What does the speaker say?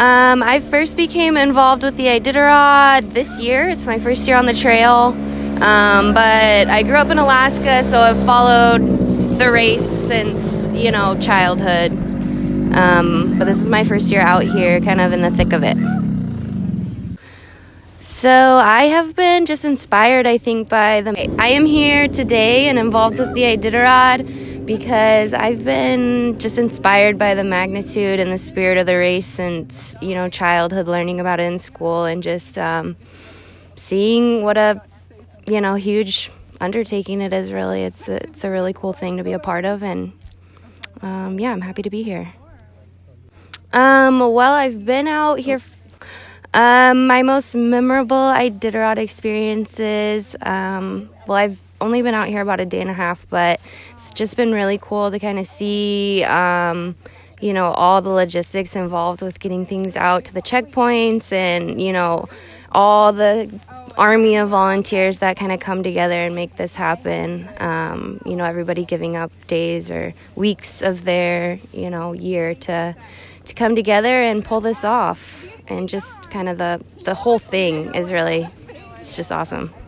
I first became involved with the Iditarod this year. It's my first year on the trail. But I grew up in Alaska, so I've followed the race since, childhood. But this is my first year out here, kind of in the thick of it. So I have been just inspired, I think, I am here today and involved with the Iditarod because I've been just inspired by the magnitude and the spirit of the race since, childhood, learning about it in school and just seeing what a, huge undertaking it is, really. It's a really cool thing to be a part of, and I'm happy to be here. Well, I've been out here. My most memorable Iditarod experiences, I've only been out here about a day and a half, but it's just been really cool to kind of see, all the logistics involved with getting things out to the checkpoints and, all the army of volunteers that kind of come together and make this happen. Everybody giving up days or weeks of their, year to come together and pull this off. And just kind of the whole thing is really, it's just awesome.